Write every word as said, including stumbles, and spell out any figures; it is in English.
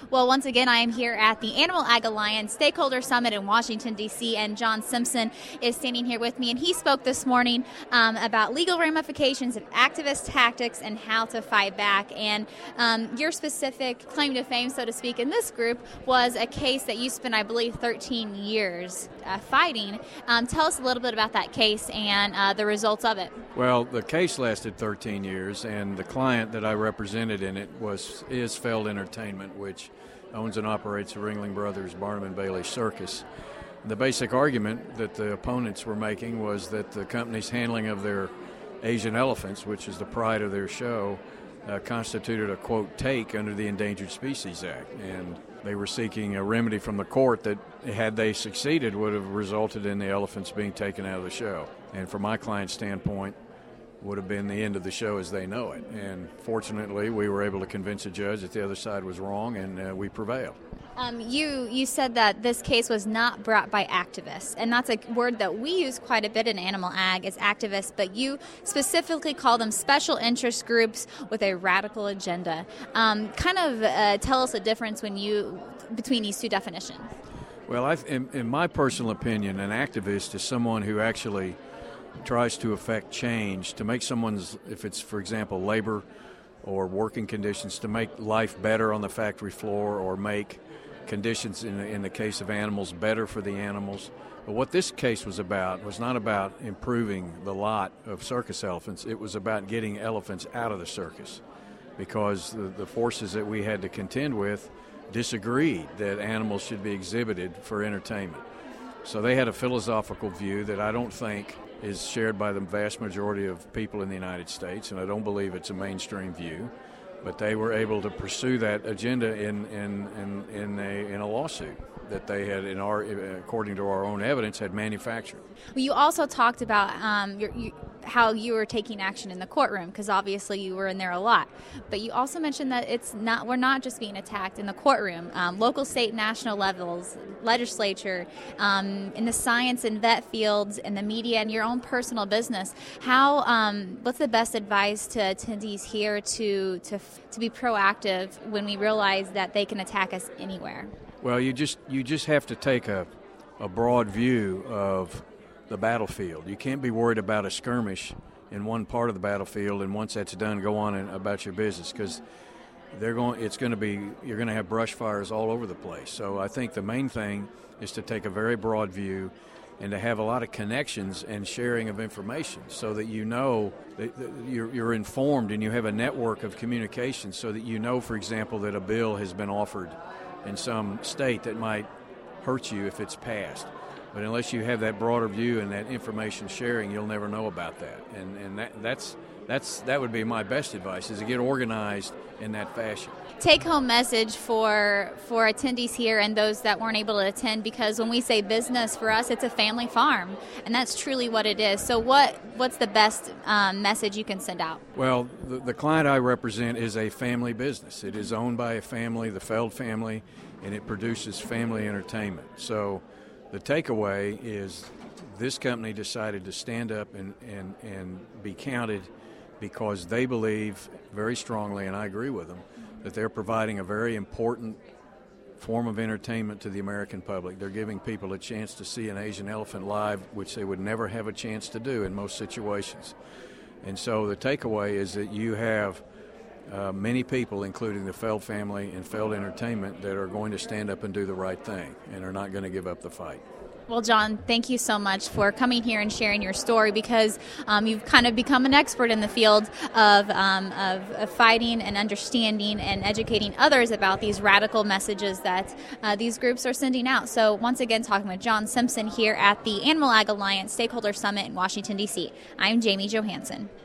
Well, once again, I am here at the Animal Ag Alliance Stakeholder Summit in Washington, D C, and John Simpson is standing here with me, and he spoke this morning um, about legal ramifications of activist tactics and how to fight back. And um, your specific claim to fame, so to speak, in this group was a case that you spent, I believe, thirteen years uh, fighting. Um, tell us a little bit about that case and uh, the results of it. Well, the case lasted thirteen years, and the client that I represented in it was is Feld Entertainment, which owns and operates the Ringling Brothers Barnum and Bailey Circus. The basic argument that the opponents were making was that the company's handling of their Asian elephants, which is the pride of their show, uh, constituted a, quote, take under the Endangered Species Act. And they were seeking a remedy from the court that, had they succeeded, would have resulted in the elephants being taken out of the show. And from my client's standpoint, would have been the end of the show as they know it. And fortunately, we were able to convince a judge that the other side was wrong, and uh, we prevailed. Um, you you said that this case was not brought by activists, and that's a word that we use quite a bit in animal ag is activists, but you specifically call them special interest groups with a radical agenda. Um, kind of uh, tell us the difference when you between these two definitions. Well, I, in, in my personal opinion, an activist is someone who actually tries to affect change, to make someone's, if it's, for example, labor or working conditions, to make life better on the factory floor or make conditions, in, in the case of animals, better for the animals. But what this case was about was not about improving the lot of circus elephants. It was about getting elephants out of the circus, because the, the forces that we had to contend with disagreed that animals should be exhibited for entertainment. So they had a philosophical view that I don't think is shared by the vast majority of people in the United States, and I don't believe it's a mainstream view. But they were able to pursue that agenda in in in, in a in a lawsuit that they had, in our according to our own evidence, had manufactured. Well, you also talked about um, your, you, how you were taking action in the courtroom, because obviously you were in there a lot. But you also mentioned that it's not we're not just being attacked in the courtroom. Um, local, state, national levels, legislature, um, in the science and vet fields, in the media, and your own personal business. How um, what's the best advice to attendees here to to to be proactive when we realize that they can attack us anywhere? Well, you just you just have to take a, a broad view of the battlefield. You can't be worried about a skirmish in one part of the battlefield, and once that's done, go on and about your business, because they're going. It's going to be you're going to have brush fires all over the place. So I think the main thing is to take a very broad view and to have a lot of connections and sharing of information, so that you know that you're, you're informed and you have a network of communication, so that you know, for example, that a bill has been offered in some state that might hurt you if it's passed. But unless you have that broader view and that information sharing, you'll never know about that. And and that that's that's that would be my best advice, is to get organized in that fashion. Take-home message for for attendees here and those that weren't able to attend, because when we say business, for us, it's a family farm, and that's truly what it is. So what what's the best um, message you can send out? Well, the, the client I represent is a family business. It is owned by a family, the Feld family, and it produces family entertainment. So the takeaway is this company decided to stand up and, and, and be counted, because they believe very strongly, and I agree with them, that they're providing a very important form of entertainment to the American public. They're giving people a chance to see an Asian elephant live, which they would never have a chance to do in most situations. And so the takeaway is that you have uh, many people, including the Feld family and Feld Entertainment, that are going to stand up and do the right thing and are not going to give up the fight. Well, John, thank you so much for coming here and sharing your story, because um, you've kind of become an expert in the field of, um, of, of fighting and understanding and educating others about these radical messages that uh, these groups are sending out. So once again, talking with John Simpson here at the Animal Ag Alliance Stakeholder Summit in Washington, D C. I'm Jamie Johansson.